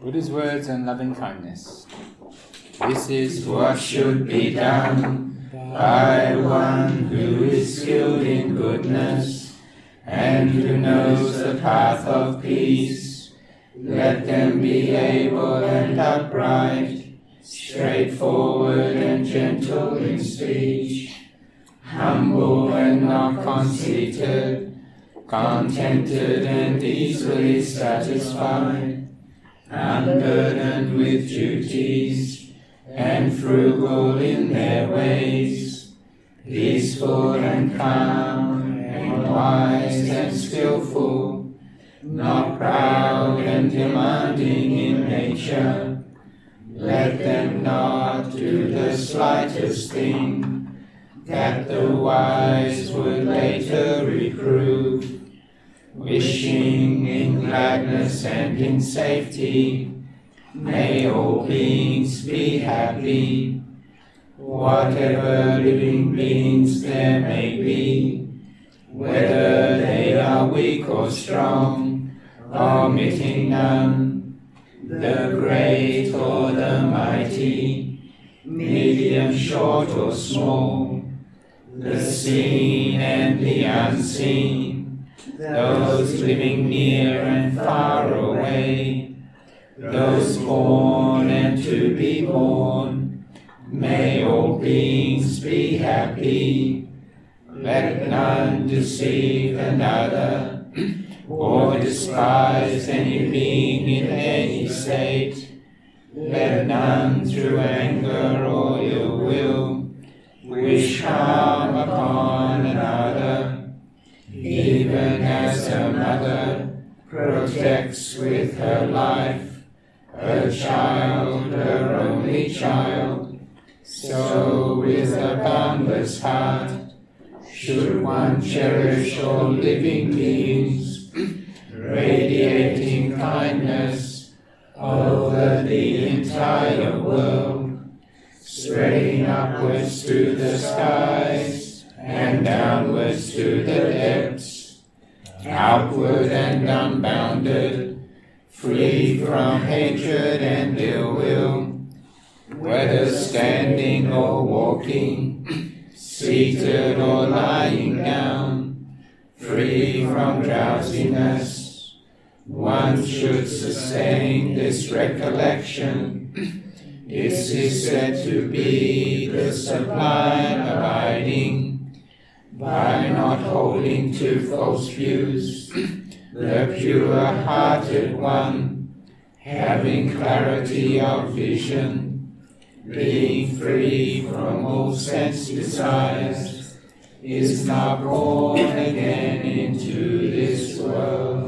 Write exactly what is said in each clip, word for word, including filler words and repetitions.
Buddha's words on loving kindness. This is what should be done by one who is skilled in goodness and who knows the path of peace. Let them be able and upright, straightforward and gentle in speech, humble and not conceited, contented and easily satisfied, unburdened with duties, and frugal in their ways, peaceful and calm, and wise and skillful, not proud and demanding in nature. Let them not do the slightest thing that the wise would later reprove, wishing in gladness and in safety, may all beings be happy. Whatever living beings there may be, whether they are weak or strong, omitting none, the great or the mighty, medium, short or small, the seen and the unseen, those living near and far away, those born and to be born, may all beings be happy. Let none deceive another, or despise any being in any state. Let none through anger or ill will wish harm upon another, even as a mother protects with her life her child, her only child, so with a boundless heart should one cherish all living beings, radiating kindness over the entire world, spreading upwards to the skies and downwards to the depths, outward and unbounded, free from hatred and ill will, whether standing or walking, seated or lying down, free from drowsiness. One should sustain this recollection. This is said to be the sublime abiding, by not holding to false views, the pure-hearted one, having clarity of vision, being free from all sense desires, is now born again into this world.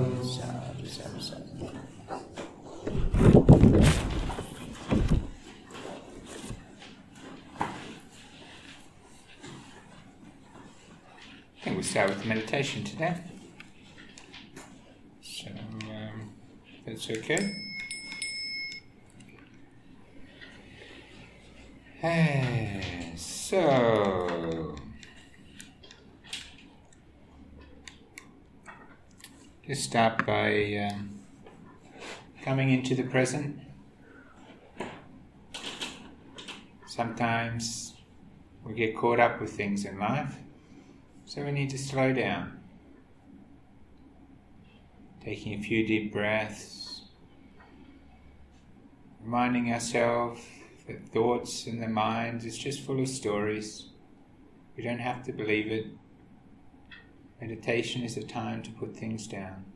I think we'll start with meditation today. So, um, that's okay. Hey, so, just start by um, coming into the present. Sometimes we get caught up with things in life, so we need to slow down. Taking a few deep breaths, reminding ourselves that thoughts in the mind is just full of stories. We don't have to believe it. Meditation is a time to put things down.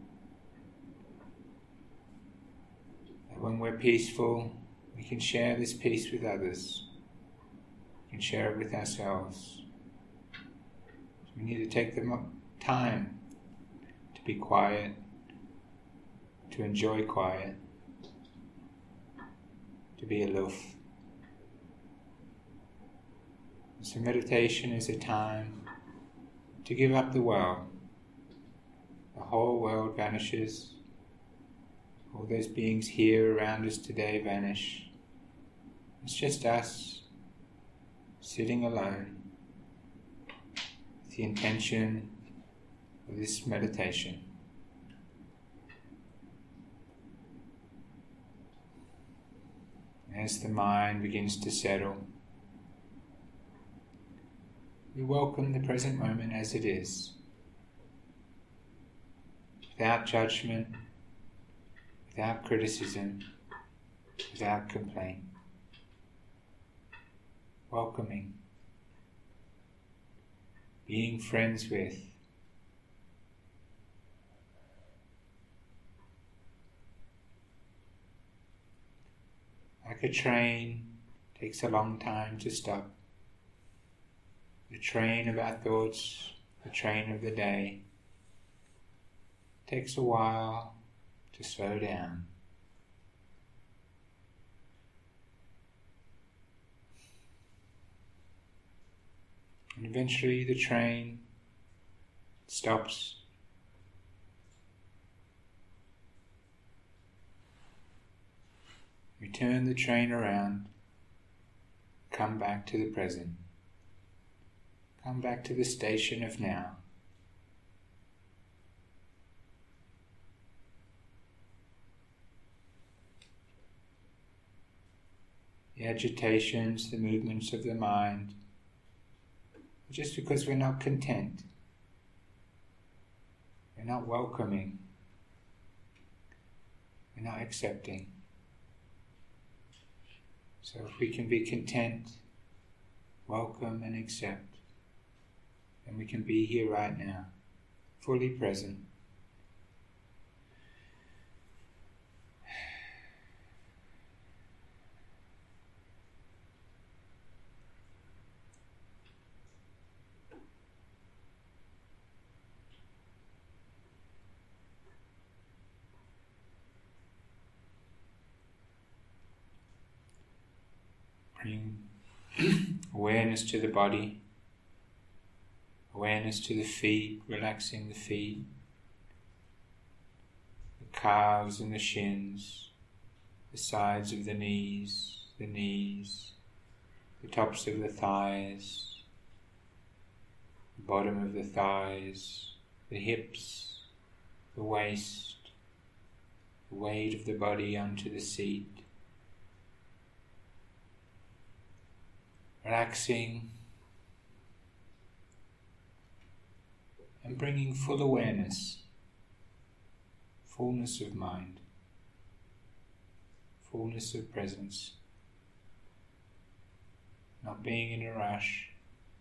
And when we're peaceful, we can share this peace with others. We can share it with ourselves. So we need to take the time to be quiet, to enjoy quiet, to be aloof. So meditation is a time to give up the world. The whole world vanishes. All those beings here around us today vanish. It's just us, sitting alone, with the intention of this meditation. As the mind begins to settle, we welcome the present moment as it is, without judgment, without criticism, without complaint. Welcoming, being friends with, like a train takes a long time to stop. The train of our thoughts, the train of the day, takes a while to slow down. And eventually the train stops. We turn the train around, come back to the present. Come back to the station of now. The agitations, the movements of the mind, just because we're not content, we're not welcoming, we're not accepting. So if we can be content, welcome and accept, and we can be here right now, fully present. Bring awareness to the body. Awareness to the feet, relaxing the feet, the calves and the shins, the sides of the knees, the knees, the tops of the thighs, the bottom of the thighs, the hips, the waist, the weight of the body onto the seat. Relaxing and bringing full awareness, fullness of mind, fullness of presence, not being in a rush,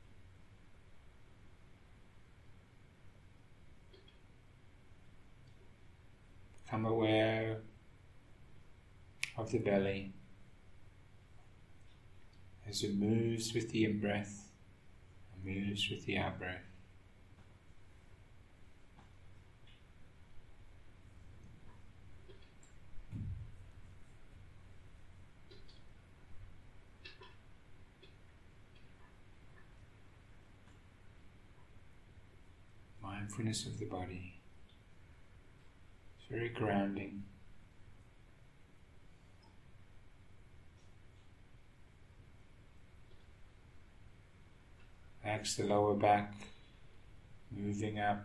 become aware of the belly as it moves with the in-breath and moves with the out-breath. Mindfulness of the body. It's very grounding. Relax the lower back, moving up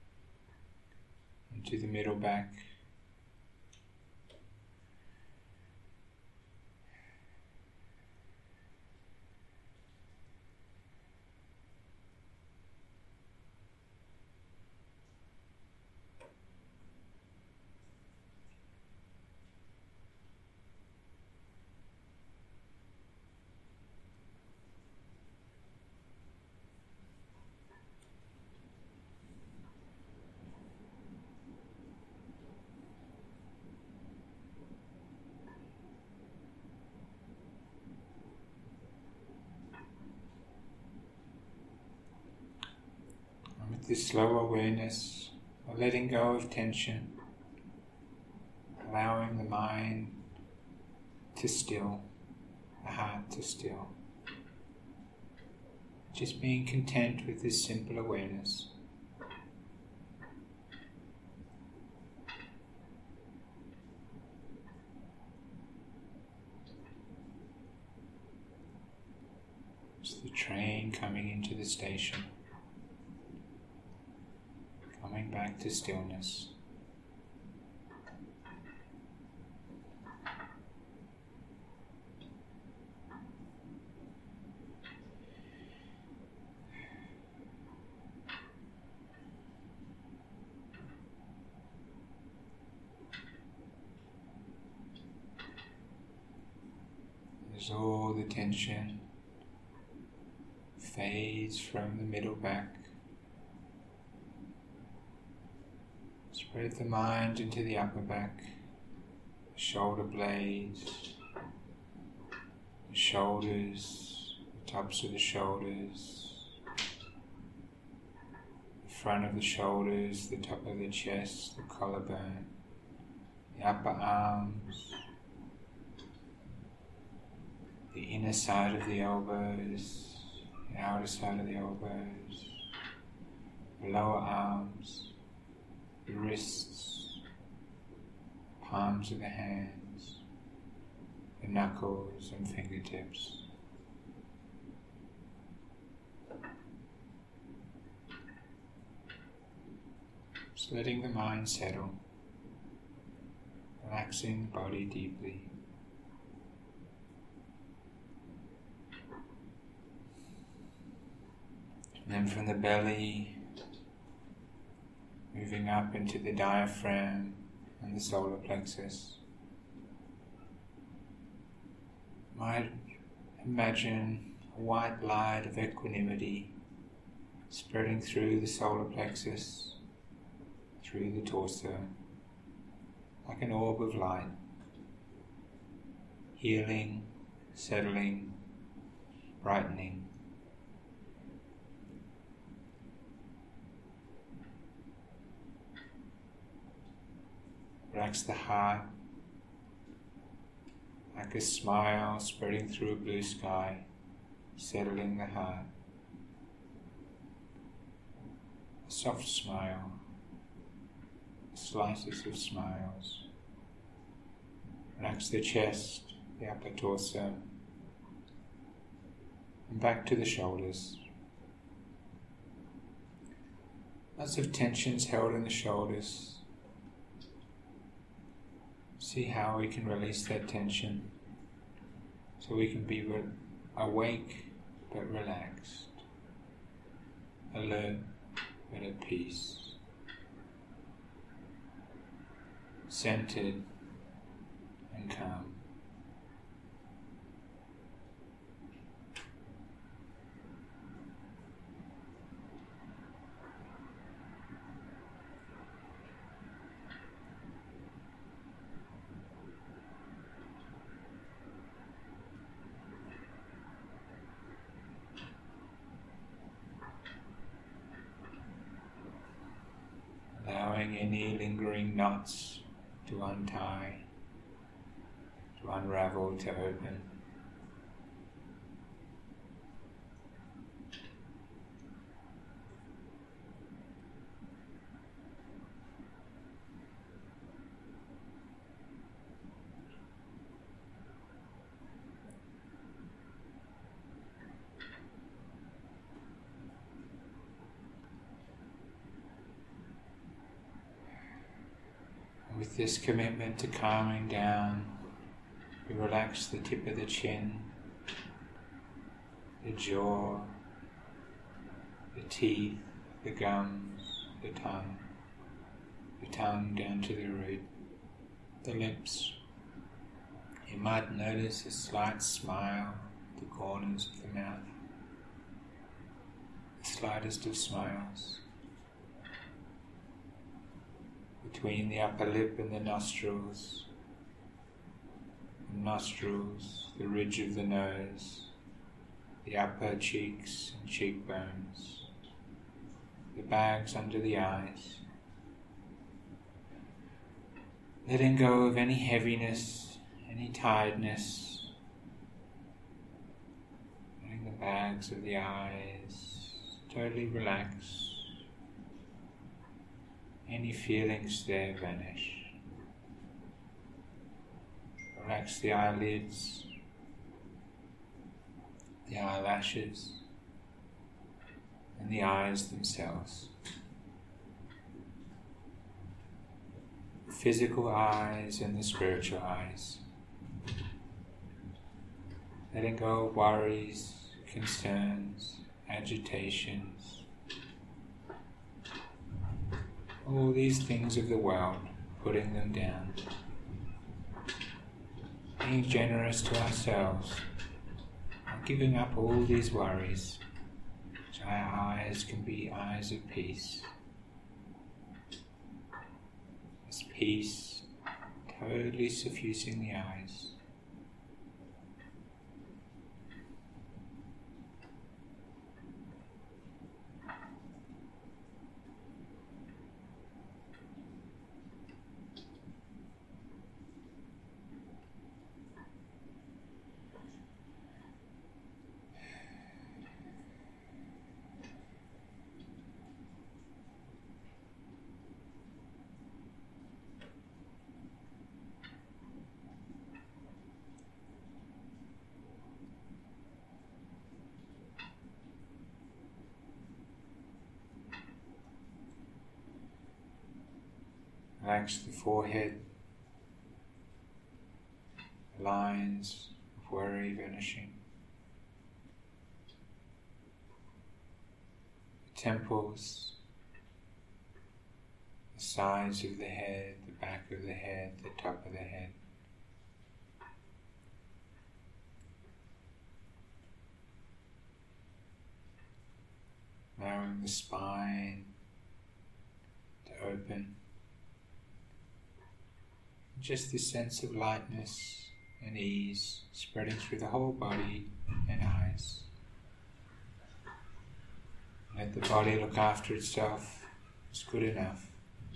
into the middle back. This slow awareness of letting go of tension, allowing the mind to still, the heart to still. Just being content with this simple awareness. It's the train coming into the station. Coming back to stillness. as all the tension fades from the middle back. Spread the mind into the upper back, the shoulder blades, the shoulders, the tops of the shoulders, the front of the shoulders, the top of the chest, the collarbone, the upper arms, the inner side of the elbows, the outer side of the elbows, the lower arms, the wrists, palms of the hands, the knuckles and fingertips. Just letting the mind settle, relaxing the body deeply. And then from the belly, moving up into the diaphragm and the solar plexus. Might imagine a white light of equanimity spreading through the solar plexus, through the torso, like an orb of light, healing, settling, brightening. Relax the heart, like a smile spreading through a blue sky, settling the heart. A soft smile, slices of smiles. Relax the chest, the upper torso, and back to the shoulders. Lots of tensions held in the shoulders. See how we can release that tension so we can be re- awake but relaxed, alert but at peace, centered and calm. Allowing any lingering knots to untie, to unravel, to open. With this commitment to calming down, we relax the tip of the chin, the jaw, the teeth, the gums, the tongue, the tongue down to the root, the lips. You might notice a slight smile at the corners of the mouth, the slightest of smiles. Between the upper lip and the nostrils, the nostrils, the ridge of the nose, the upper cheeks and cheekbones, the bags under the eyes. Letting go of any heaviness, any tiredness, letting the bags of the eyes totally relax. Any feelings there vanish. Relax the eyelids, the eyelashes, and the eyes themselves. The physical eyes and the spiritual eyes. Letting go of worries, concerns, agitations, all these things of the world, putting them down. Being generous to ourselves giving up all these worries, so our eyes can be eyes of peace. This peace totally suffusing the eyes. Relax the forehead, the lines of worry vanishing, the temples, the sides of the head, the back of the head, the top of the head. Allowing the spine to open. Just this sense of lightness and ease spreading through the whole body and eyes. Let the body look after itself. It's good enough.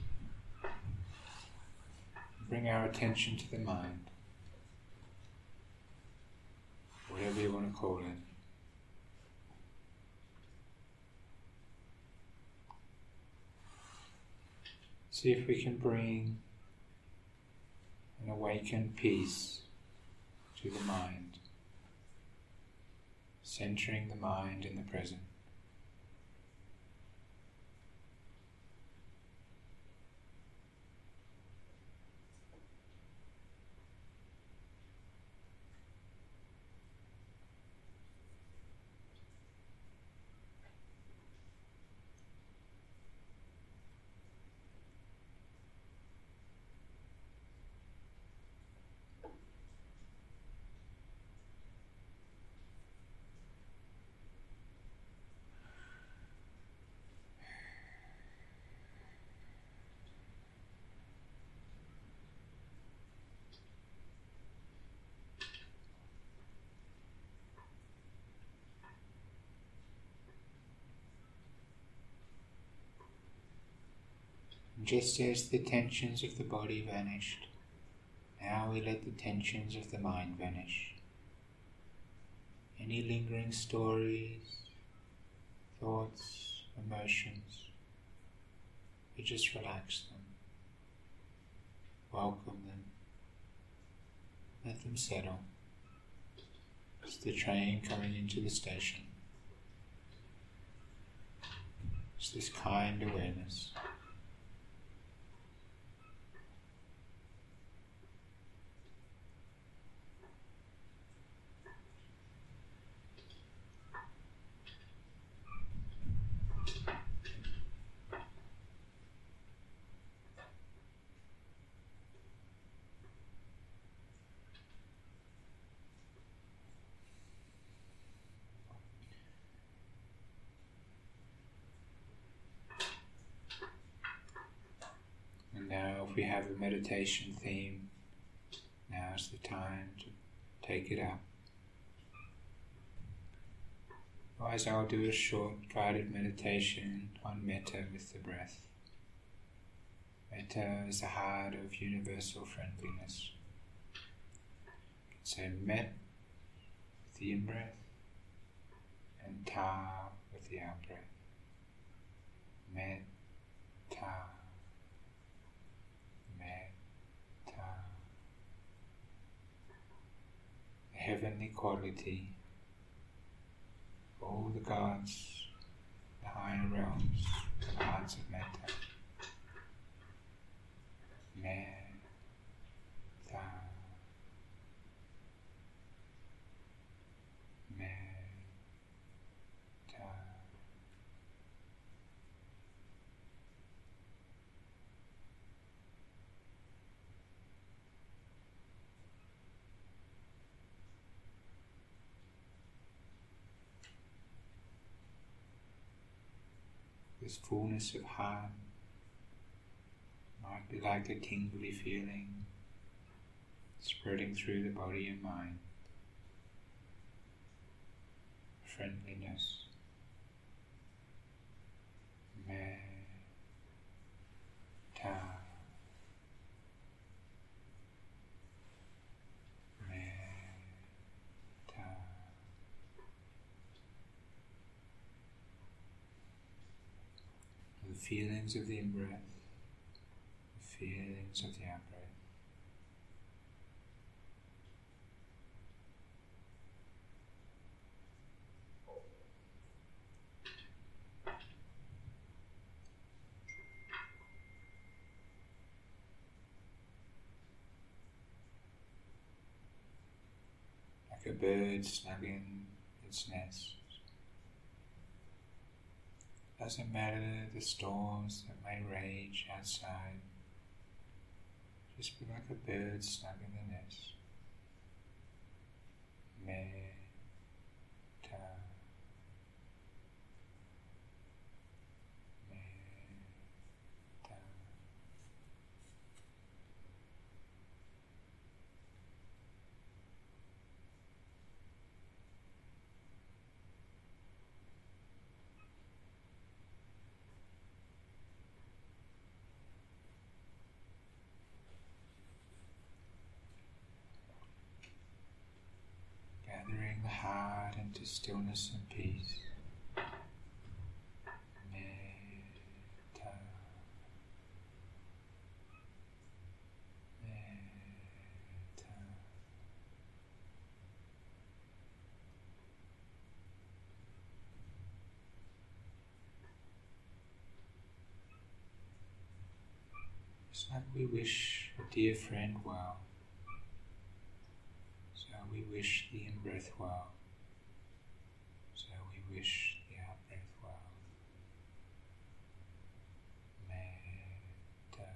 Bring our attention to the mind, whatever you want to call it. See if we can bring an awakened peace to the mind, centering the mind in the present. Just as the tensions of the body vanished, now we let the tensions of the mind vanish. Any lingering stories, thoughts, emotions, we just relax them, welcome them, let them settle. It's the train coming into the station. It's this kind awareness. Now if we have a meditation theme, now's the time to take it up. Otherwise I'll do a short guided meditation on metta with the breath. Metta is the heart of universal friendliness. You can say met with the in-breath and ta with the out-breath. Metta. The heavenly quality, all the gods, the higher realms, the hearts of metta. Metta. Metta. this fullness of heart. Might be like a tingly feeling spreading through the body and mind. Friendliness. Metta. Metta. The feelings of the in-breath, the feelings of the out-breath. Like a bird snug in its nest. Doesn't matter the storms that may rage outside. Just be like a bird snug in the nest. Metta. Metta. Gathering the heart into stillness and peace. Metta. Metta. It's like we wish a dear friend well. So we wish the in-breath well. So we wish the out-breath well. Metta.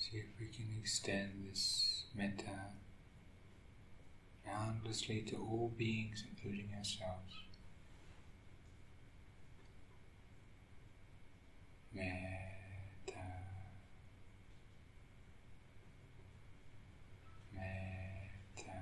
See if we can extend this metta boundlessly to all beings, including ourselves. Metta, metta.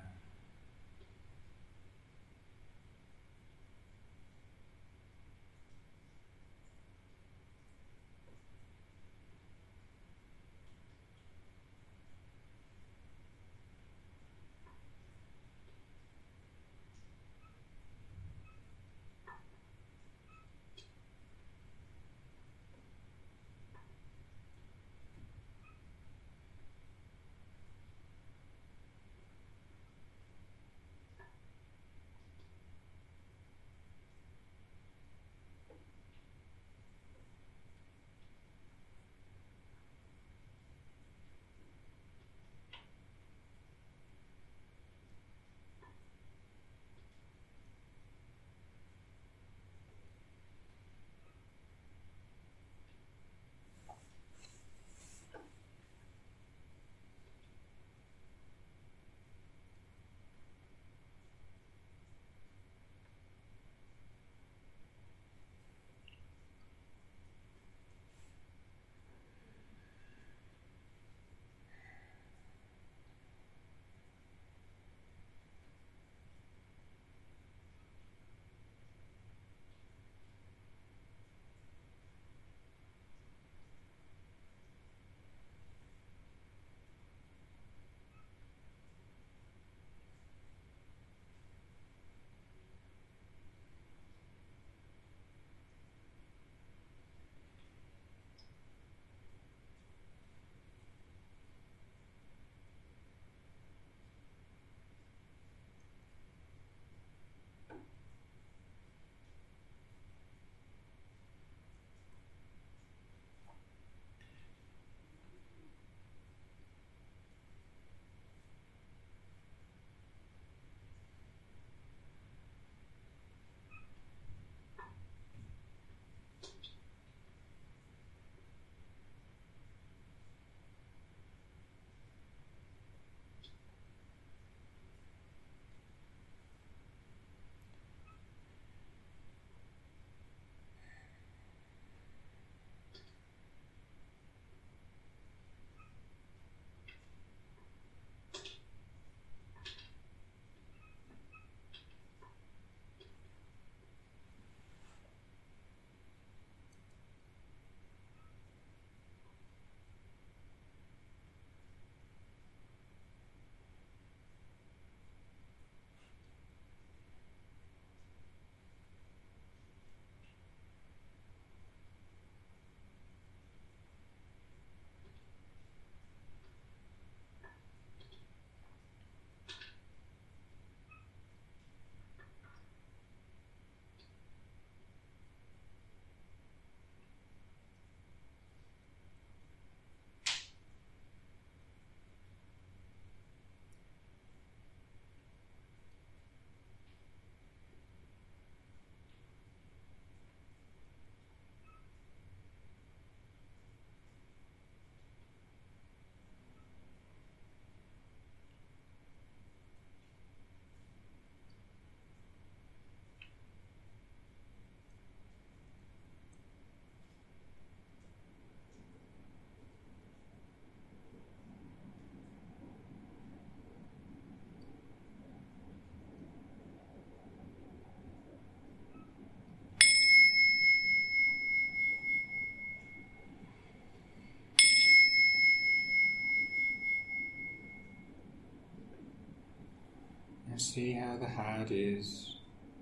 And see how the heart is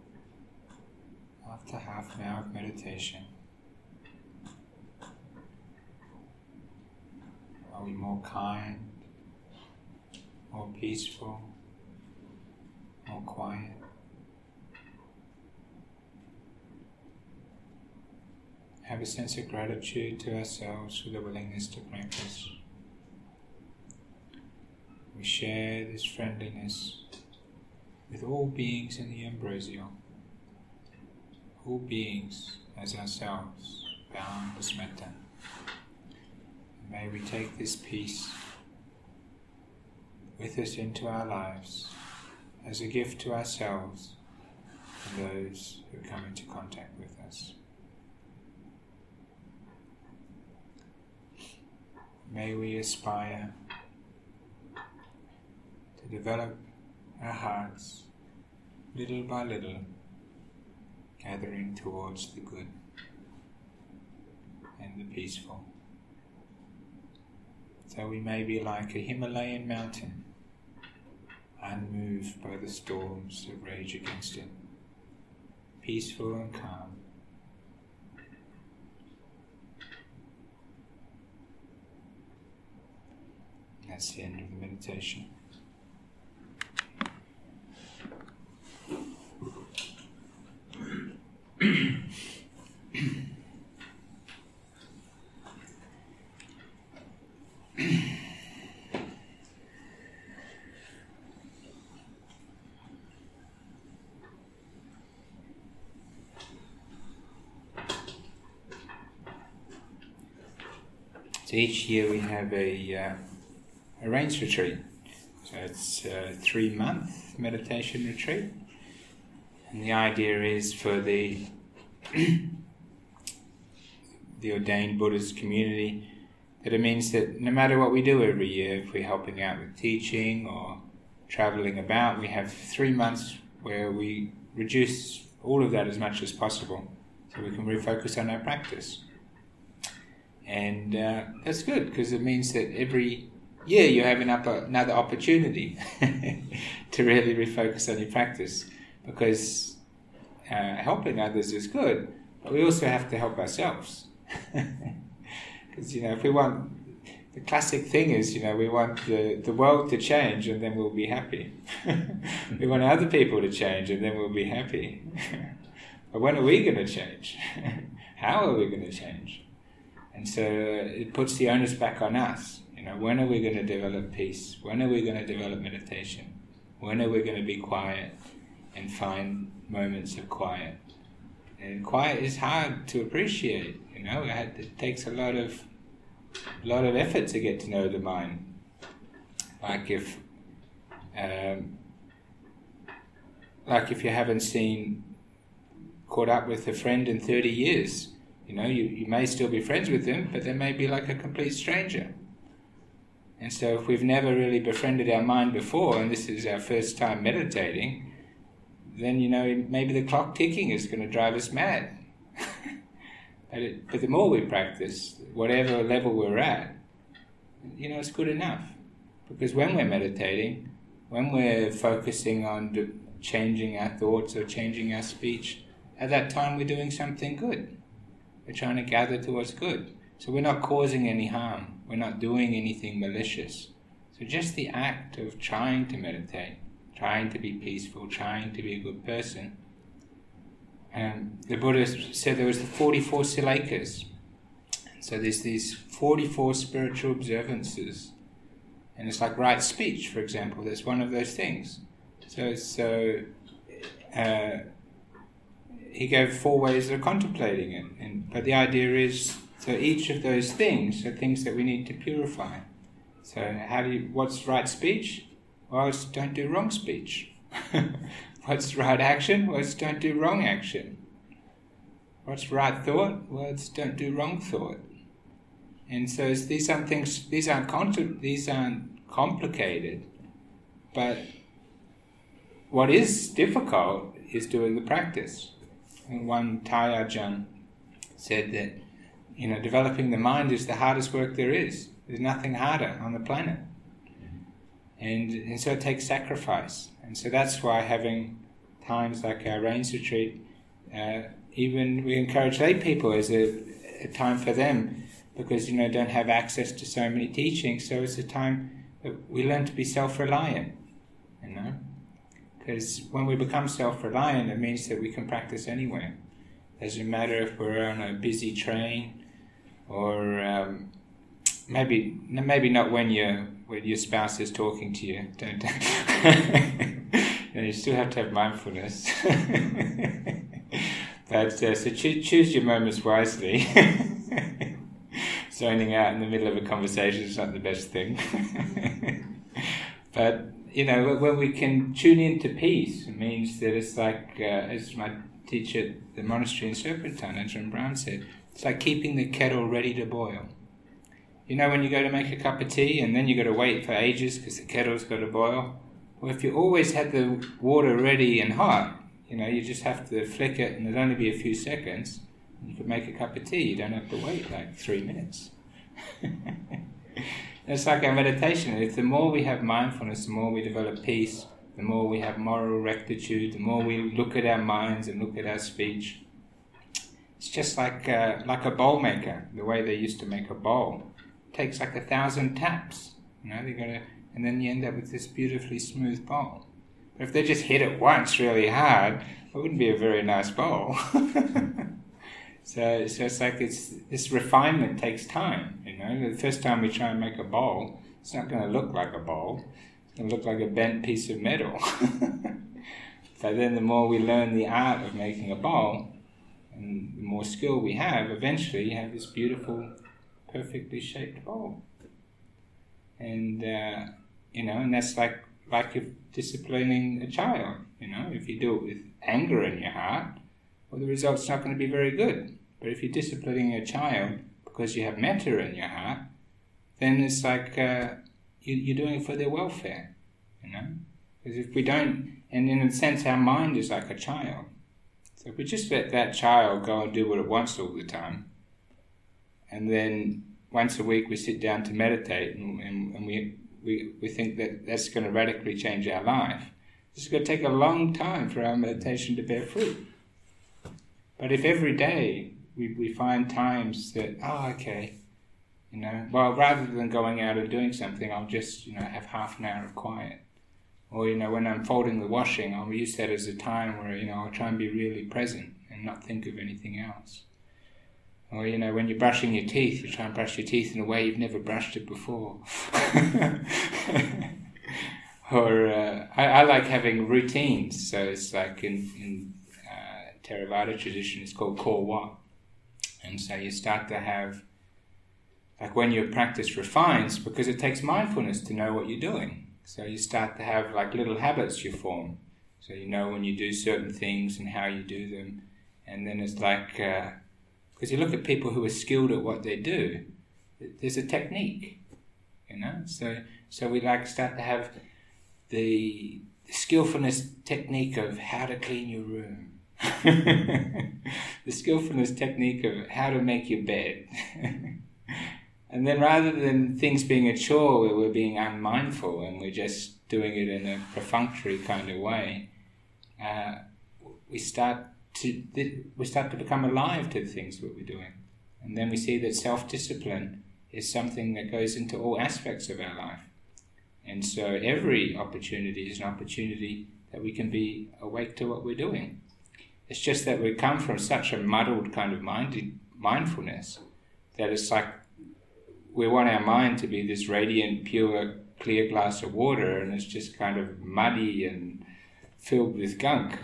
after half an hour of meditation. Are we more kind, more peaceful, more quiet? Have a sense of gratitude to ourselves for the willingness to practice. We share this friendliness with all beings in the ambrosial, all beings as ourselves, bound as metta. And may we take this peace with us into our lives as a gift to ourselves and those who come into contact with us. May we aspire to develop our hearts little by little, gathering towards the good and the peaceful. So we may be like a Himalayan mountain, unmoved by the storms that rage against it, peaceful and calm. That's the end of the meditation. So each year we have a, uh, a rains retreat. So it's a three-month meditation retreat. And the idea is for the the ordained Buddhist community that it means that no matter what we do every year, if we're helping out with teaching or travelling about, we have three months where we reduce all of that as much as possible so we can refocus on our practice. And uh, that's good because it means that every year you have another opportunity to really refocus on your practice, because uh, helping others is good, but we also have to help ourselves. Because, you know, if we want, the classic thing is, you know, we want the, the world to change and then we'll be happy. We want other people to change and then we'll be happy. But when are we going to change? How are we going to change? And so it puts the onus back on us. You know, when are we going to develop peace? When are we going to develop meditation? When are we going to be quiet and find moments of quiet? And quiet is hard to appreciate. You know, it, it takes a lot of, a lot of effort to get to know the mind. Like if, um, like if you haven't seen, caught up with a friend in thirty years. You know, you, you may still be friends with them, but they may be like a complete stranger. And so if we've never really befriended our mind before, and this is our first time meditating, then, you know, maybe the clock ticking is going to drive us mad. but, it, but the more we practice, whatever level we're at, you know, it's good enough. Because when we're meditating, when we're focusing on de- changing our thoughts or changing our speech, at that time we're doing something good. We're trying to gather towards good. So we're not causing any harm. We're not doing anything malicious. So just the act of trying to meditate, trying to be peaceful, trying to be a good person. Um, the Buddha said there was the forty-four silakas. So there's these forty-four spiritual observances. And it's like right speech, for example. That's one of those things. So, so uh, he gave four ways of contemplating it. And, but the idea is, so each of those things are things that we need to purify. So how do you, what's right speech? Well, it's don't do wrong speech. What's right action? Well, it's don't do wrong action. What's right thought? Well, it's don't do wrong thought. And so it's, these aren't things, these aren't contr- these aren't complicated, but what is difficult is doing the practice. And one Thai Ajahn said that, you know, developing the mind is the hardest work there is. There's nothing harder on the planet. And, and so it takes sacrifice. And so that's why having times like our Rains Retreat, uh, even we encourage lay people as a, a time for them, because, you know, don't have access to so many teachings. So it's a time that we learn to be self-reliant, you know. Because when we become self-reliant, it means that we can practice anywhere. It doesn't matter if we're on a busy train, or um, maybe maybe not when your when your spouse is talking to you. Don't. You know, you still have to have mindfulness. But uh, so choose, choose your moments wisely. zoning out in the middle of a conversation is not the best thing. But, you know, when we can tune into peace, it means that it's like, uh, as my teacher at the monastery in Serpentine, Ajahn Brahm said, it's like keeping the kettle ready to boil. You know, when you go to make a cup of tea and then you got to wait for ages because the kettle's got to boil? Well, if you always had the water ready and hot, you know, you just have to flick it and it'll only be a few seconds. You could make a cup of tea. You don't have to wait like three minutes. It's like our meditation. If the more we have mindfulness, the more we develop peace, the more we have moral rectitude, the more we look at our minds and look at our speech. It's just like uh, like a bowl maker, the way they used to make a bowl. It takes like a thousand taps, you know, they gotta, and then you end up with this beautifully smooth bowl. But if they just hit it once really hard, it wouldn't be a very nice bowl. So, so it's like it's, this refinement takes time, you know. The first time we try and make a bowl, it's not going to look like a bowl. It's going to look like a bent piece of metal. But then the more we learn the art of making a bowl, and the more skill we have, eventually you have this beautiful, perfectly shaped bowl. And, uh, you know, and that's like, like if disciplining a child, you know. If you do it with anger in your heart, well, the result's not going to be very good. But if you're disciplining a child because you have metta in your heart, then it's like uh, you, you're doing it for their welfare, you know. Because if we don't, and in a sense, our mind is like a child. So if we just let that child go and do what it wants all the time, and then once a week we sit down to meditate, and, and, and we, we we think that that's going to radically change our life, it's going to take a long time for our meditation to bear fruit. But if every day we, we find times that, oh, okay, you know, well, rather than going out and doing something, I'll just, you know, have half an hour of quiet. Or, you know, when I'm folding the washing, I'll use that as a time where, you know, I'll try and be really present and not think of anything else. Or, you know, when you're brushing your teeth, you try and brush your teeth in a way you've never brushed it before. Or uh, I, I like having routines, so it's like in... in Theravada tradition, it's called Korwa. And so you start to have, like when your practice refines, because it takes mindfulness to know what you're doing. So you start to have like little habits you form. So you know when you do certain things and how you do them. And then it's like, because uh, you look at people who are skilled at what they do, there's a technique, you know. So so we like start to have the, the skillfulness technique of how to clean your room. The skillfulness technique of how to make your bed. And then rather than things being a chore where we're being unmindful and we're just doing it in a perfunctory kind of way, uh, we start to we start to become alive to the things that we're doing. And then we see that self-discipline is something that goes into all aspects of our life. And so every opportunity is an opportunity that we can be awake to what we're doing. It's just that we come from such a muddled kind of mind, mindfulness that it's like we want our mind to be this radiant, pure, clear glass of water, and it's just kind of muddy and filled with gunk.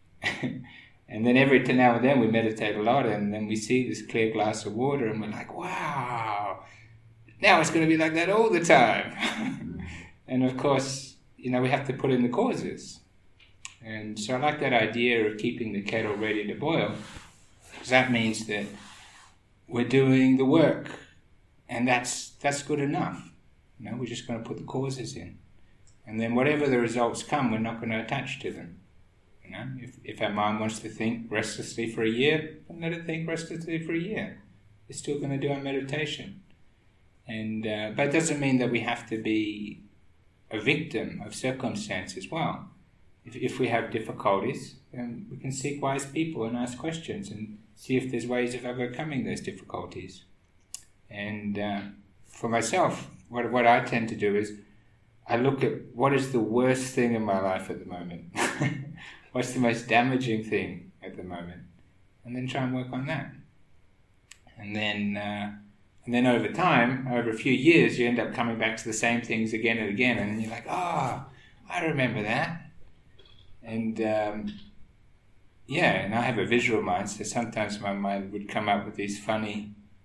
And then every now and then we meditate a lot, and then we see this clear glass of water, and we're like, wow, now it's going to be like that all the time. And of course, you know, we have to put in the causes. And so I like that idea of keeping the kettle ready to boil, because that means that we're doing the work, and that's that's good enough. You know, we're just going to put the causes in, and then whatever the results come, we're not going to attach to them. You know, if if our mind wants to think restlessly for a year, then let it think restlessly for a year. It's still going to do our meditation, and uh, but it doesn't mean that we have to be a victim of circumstance as well. If, if we have difficulties, then we can seek wise people and ask questions and see if there's ways of overcoming those difficulties. And uh, for myself, what what I tend to do is I look at what is the worst thing in my life at the moment. What's the most damaging thing at the moment? And then try and work on that. And then uh, and then over time, over a few years, you end up coming back to the same things again and again, and then you're like, oh, I remember that. And um, yeah, and I have a visual mind, so sometimes my mind would come up with these funny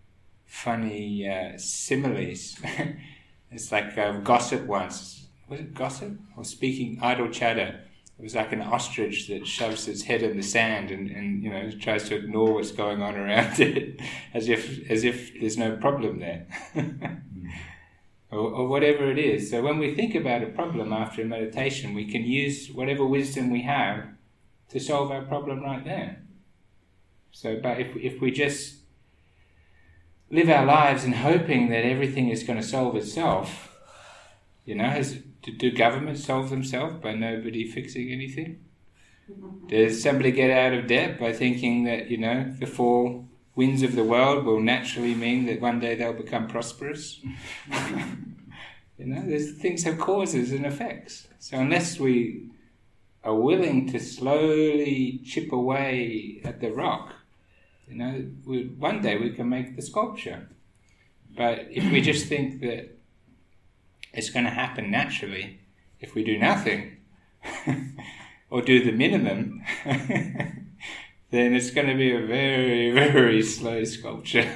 funny uh, similes. It's like uh, gossip once. Was it gossip? Or speaking idle chatter. It was like an ostrich that shoves its head in the sand and, and you know tries to ignore what's going on around it, as if as if there's no problem there, mm. or, or whatever it is. So when we think about a problem after a meditation, we can use whatever wisdom we have to solve our problem right there. So, but if if we just live our lives in hoping that everything is going to solve itself, you know, has. Do governments solve themselves by nobody fixing anything? Does somebody get out of debt by thinking that, you know, the four winds of the world will naturally mean that one day they'll become prosperous? You know, there's things have causes and effects. So unless we are willing to slowly chip away at the rock, you know, we, one day we can make the sculpture. But if we just think that it's going to happen naturally if we do nothing or do the minimum, then it's going to be a very, very slow sculpture.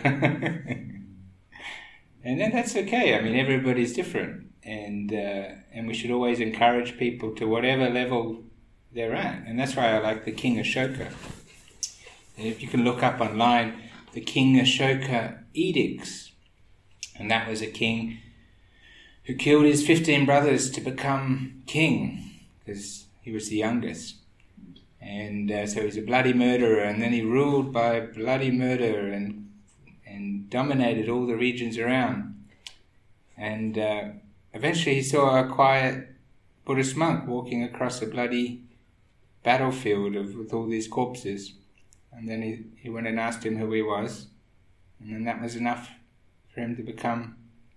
And then that's okay. I mean, everybody's different, and uh, and we should always encourage people to whatever level they're at. And that's why I like the King Ashoka. And if you can look up online, the King Ashoka edicts, and that was a king who killed his fifteen brothers to become king, because he was the youngest. And uh, so he's a bloody murderer, and then he ruled by bloody murder and and dominated all the regions around. And uh, eventually he saw a quiet Buddhist monk walking across a bloody battlefield of, with all these corpses. And then he, he went and asked him who he was, and then that was enough for him to become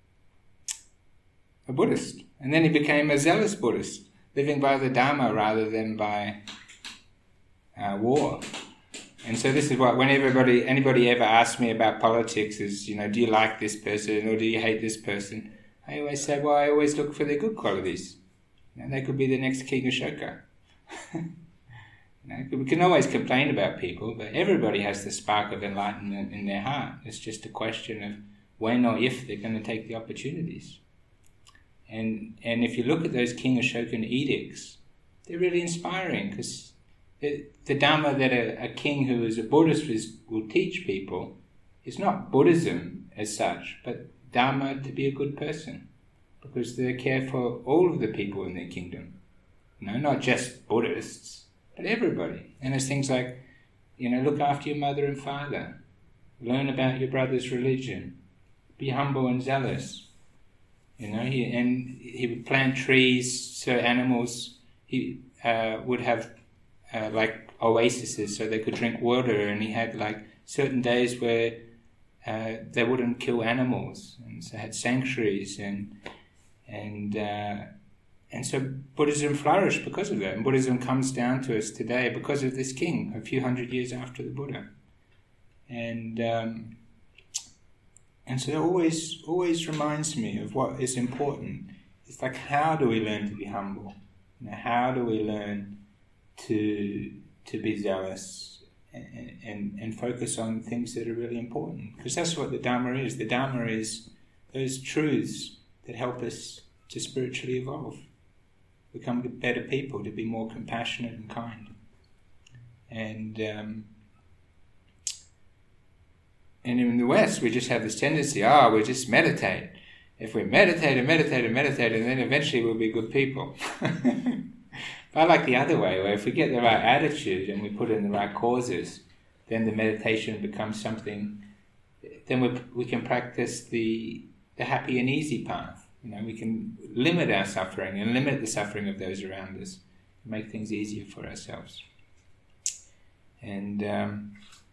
a Buddhist. And then he became a zealous Buddhist, living by the Dharma rather than by uh, war. And so this is what, when everybody, anybody ever asks me about politics is, you know, do you like this person or do you hate this person? I always say, well, I always look for their good qualities. You know, they could be the next King Ashoka. You know, we can always complain about people, but everybody has the spark of enlightenment in their heart. It's just a question of when or if they're going to take the opportunities. And and if you look at those King Ashokan edicts, they're really inspiring, because the, the Dharma that a, a king who is a Buddhist is, will teach people is not Buddhism as such, but Dharma to be a good person, because they care for all of the people in their kingdom. You know, not just Buddhists, but everybody. And there's things like, you know, look after your mother and father, learn about your brother's religion, be humble and zealous. You know, he, and he would plant trees so animals he uh, would have uh, like oases so they could drink water, and he had like certain days where uh, they wouldn't kill animals, and so had sanctuaries, and and uh, and so Buddhism flourished because of that. And Buddhism comes down to us today because of this king a few hundred years after the Buddha. And um, And so it always, always reminds me of what is important. It's like, how do we learn to be humble? You know, how do we learn to to be zealous and, and, and focus on things that are really important? Because that's what the Dharma is. The Dharma is those truths that help us to spiritually evolve, become better people, to be more compassionate and kind. And um, And in the West, we just have this tendency, ah, oh, we just meditate. If we meditate and meditate and meditate, and then eventually we'll be good people. But I like the other way, where if we get the right attitude and we put in the right causes, then the meditation becomes something, then we we can practice the the happy and easy path. You know, we can limit our suffering and limit the suffering of those around us, make things easier for ourselves. And um,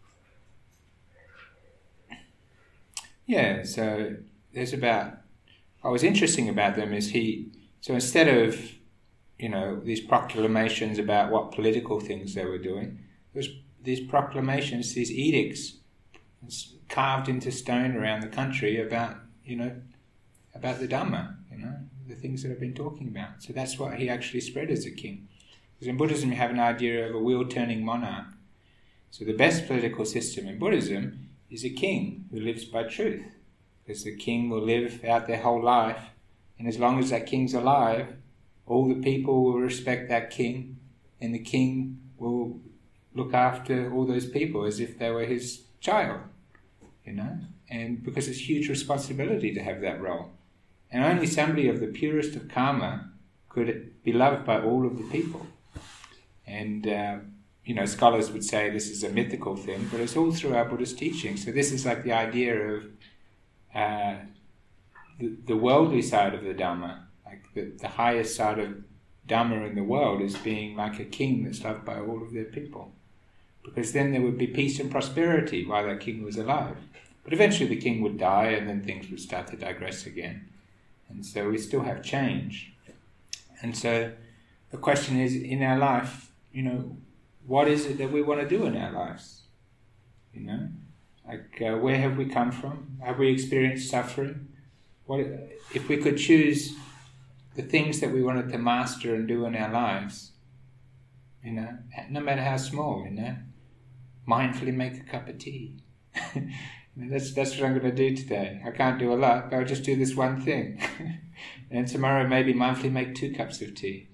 yeah, so there's about, what was interesting about them is he, so instead of, you know, these proclamations about what political things they were doing, there was these proclamations, these edicts carved into stone around the country about, you know, about the Dhamma, you know, the things that I've been talking about. So that's what he actually spread as a king. Because in Buddhism you have an idea of a wheel-turning monarch. So the best political system in Buddhism is a king who lives by truth, because the king will live out their whole life, and as long as that king's alive, all the people will respect that king, and the king will look after all those people as if they were his child, you know, and because it's huge responsibility to have that role. And only somebody of the purest of karma could be loved by all of the people. And, uh, you know, scholars would say this is a mythical thing, but it's all through our Buddhist teaching. So this is like the idea of uh, the, the worldly side of the Dhamma, like the, the highest side of Dhamma in the world is being like a king that's loved by all of their people. Because then there would be peace and prosperity while that king was alive. But eventually the king would die and then things would start to digress again. And so we still have change. And so the question is, in our life, you know, what is it that we want to do in our lives? You know, like uh, where have we come from? Have we experienced suffering? What if we could choose the things that we wanted to master and do in our lives? You know, no matter how small. You know, mindfully make a cup of tea. You know, that's that's what I'm going to do today. I can't do a lot, but I'll just do this one thing. And tomorrow maybe mindfully make two cups of tea.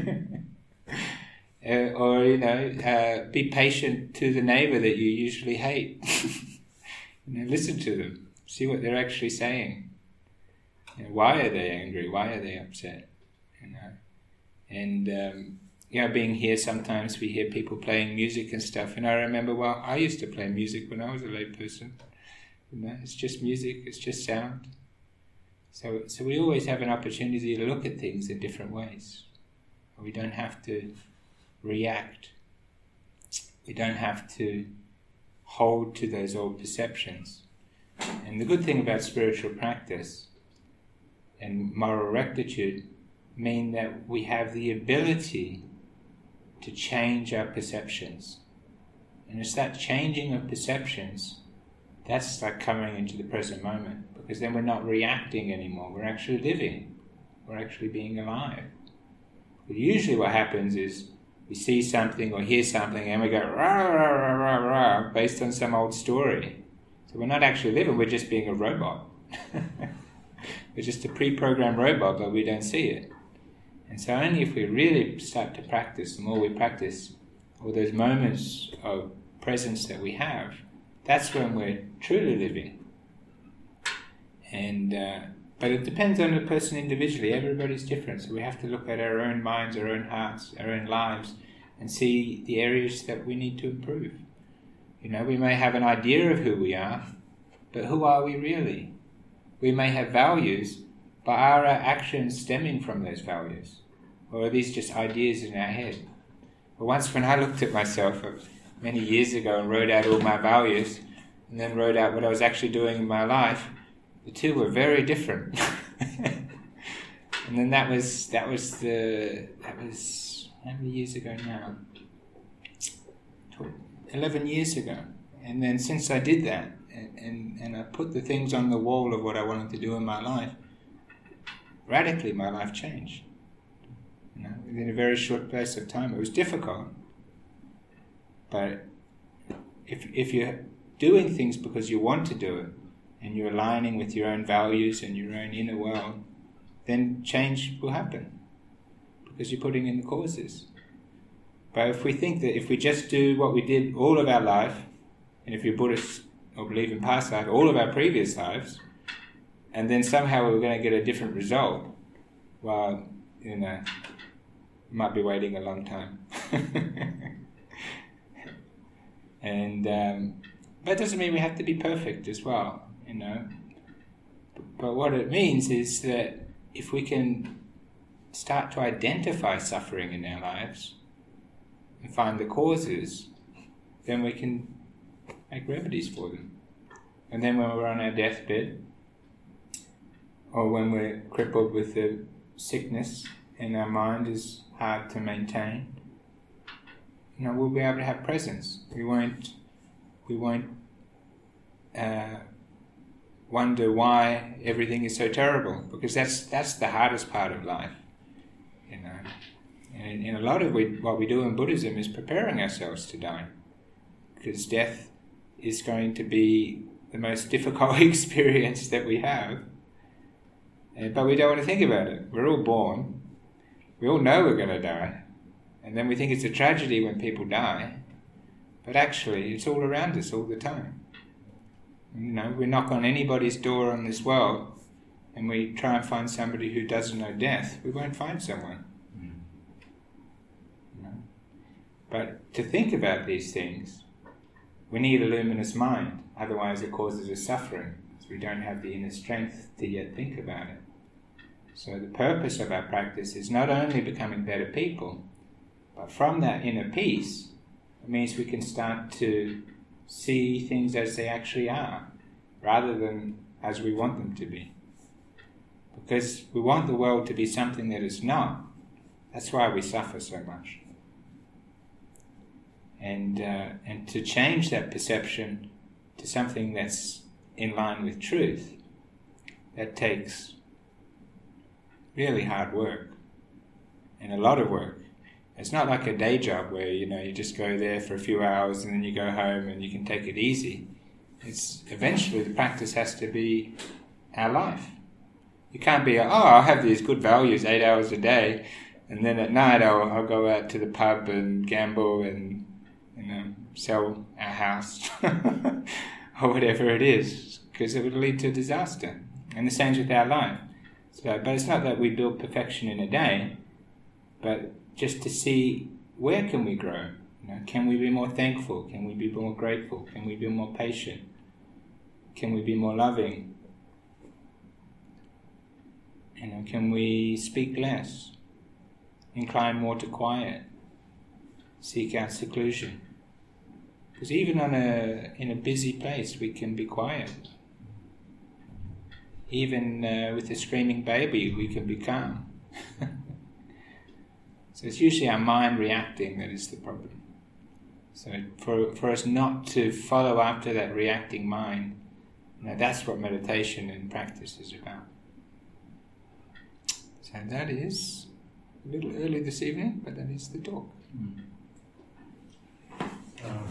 uh, or, you know, uh, be patient to the neighbour that you usually hate. You know, listen to them. See what they're actually saying. You know, why are they angry? Why are they upset? You know, and um, you know, being here, sometimes we hear people playing music and stuff. And I remember, well, I used to play music when I was a lay person. You know, it's just music. It's just sound. So, so we always have an opportunity to look at things in different ways. We don't have to react. We don't have to hold to those old perceptions. And the good thing about spiritual practice and moral rectitude mean that we have the ability to change our perceptions. And it's that changing of perceptions that's like coming into the present moment, because then we're not reacting anymore, we're actually living, we're actually being alive. But usually what happens is we see something or hear something and we go rah, rah, rah, rah, rah, based on some old story. So we're not actually living, we're just being a robot. We're just a pre-programmed robot, but we don't see it. And so only if we really start to practice, the more we practice all those moments of presence that we have, that's when we're truly living. And uh, but it depends on the person individually. Everybody's different, so we have to look at our own minds, our own hearts, our own lives, and see the areas that we need to improve. You know, we may have an idea of who we are, but who are we really? We may have values, but are our actions stemming from those values? Or are these just ideas in our head? But once when I looked at myself many years ago and wrote out all my values, and then wrote out what I was actually doing in my life, the two were very different. And then that was that was the that was how many years ago now? Eleven years ago. And then since I did that, and, and, and I put the things on the wall of what I wanted to do in my life, radically my life changed. You know, within a very short space of time. It was difficult, but if if you're doing things because you want to do it, and you're aligning with your own values and your own inner world, then change will happen, because you're putting in the causes. But if we think that if we just do what we did all of our life, and if you're Buddhist or believe in past life, all of our previous lives, and then somehow we're going to get a different result, well, you know, might be waiting a long time. And um, that doesn't mean we have to be perfect as well, you know. But what it means is that if we can start to identify suffering in our lives and find the causes, then we can make remedies for them. And then when we're on our deathbed, or when we're crippled with the sickness and our mind is hard to maintain, you know, we'll be able to have presence. We won't, we won't uh, wonder why everything is so terrible, because that's that's the hardest part of life, you know. And in a lot of we, what we do in Buddhism is preparing ourselves to die, because death is going to be the most difficult experience that we have, uh, but we don't want to think about it. We're all born. We all know we're going to die. And then we think it's a tragedy when people die. But actually, it's all around us all the time. You know, we knock on anybody's door on this world and we try and find somebody who doesn't know death. We won't find someone. Mm. You know? But to think about these things, we need a luminous mind. Otherwise it causes us suffering, because we don't have the inner strength to yet think about it. So the purpose of our practice is not only becoming better people, but from that inner peace, it means we can start to see things as they actually are, rather than as we want them to be. Because we want the world to be something that it's not. That's why we suffer so much. And uh, and to change that perception to something that's in line with truth, that takes really hard work, and a lot of work. It's not like a day job where, you know, you just go there for a few hours and then you go home and you can take it easy. It's eventually the practice has to be our life. You can't be, oh, I'll have these good values eight hours a day, and then at night I'll, I'll go out to the pub and gamble and, you know, sell our house or whatever it is, because it would lead to disaster. And the same with our life. So, but it's not that we build perfection in a day, but just to see where can we grow. You know, can we be more thankful? Can we be more grateful? Can we be more patient? Can we be more loving? You know, can we speak less? Incline more to quiet? Seek out seclusion? Because even on a in a busy place, we can be quiet. Even uh, with a screaming baby, we can be calm. So it's usually our mind reacting that is the problem. So for for us not to follow after that reacting mind, you know, that's what meditation and practice is about. So that is a little early this evening, but that is the talk. Mm. Um,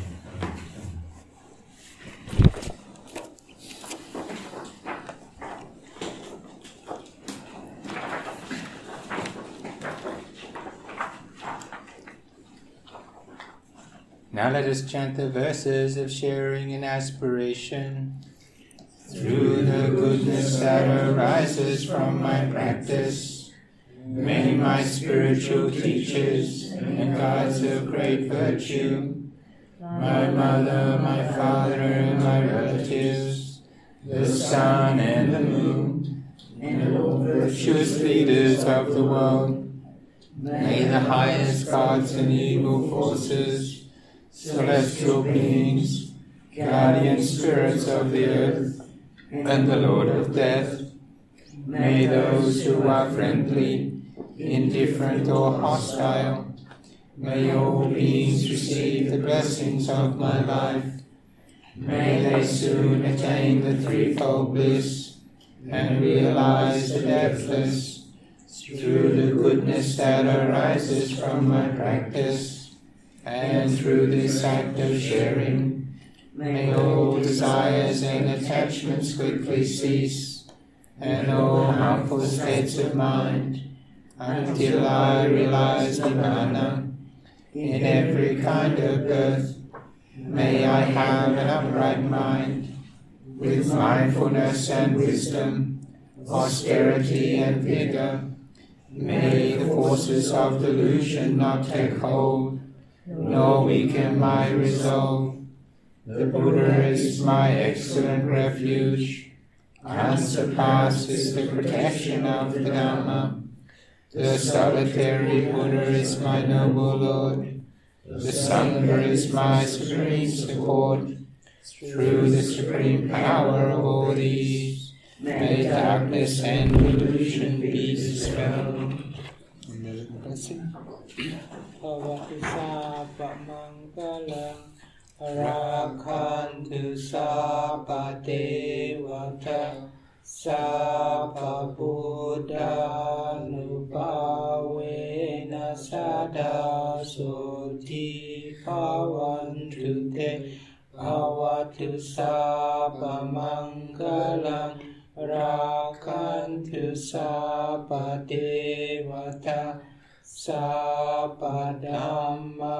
Now let us chant the verses of sharing and aspiration. Through the goodness that arises from my practice, may my spiritual teachers and guides of great virtue, my mother, my father, and my relatives, the sun and the moon, and all virtuous leaders of the world, may the highest gods and evil forces, celestial beings, guardian spirits of the earth, and the Lord of death, may those who are friendly, indifferent or hostile, may all beings receive the blessings of my life, may they soon attain the threefold bliss, and realize the deathless, through the goodness that arises from my practice. And through this act of sharing, may all desires and attachments quickly cease, and all harmful states of mind, until I realize Nibbana. In every kind of birth, may I have an upright mind, with mindfulness and wisdom, austerity and vigor. May the forces of delusion not take hold, nor weaken my resolve. The Buddha is my excellent refuge. Unsurpassed is the protection of the Dhamma. The solitary Buddha is my noble Lord. The Sangha is my supreme support. Through the supreme power of all these, may darkness and delusion be dispelled. Bhavati Mangalam Rakhantu Sabha Devata Sabha Buddha Nupavena Sada Soti Bhavantu Te Bhavatu Sabba Mangalam Rakhantu Sabba Devata Sabba Dhamma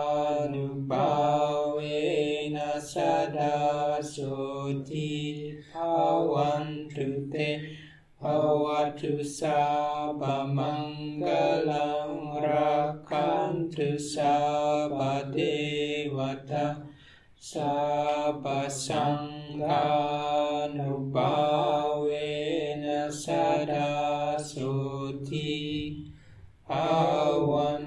Nubhavena Sada Soti Bhavantu Te Bhavatu Sabba Mangalam Rakhantu Sabba Devata Sabba Sangha Nubhavena Sada Soti Bhavantu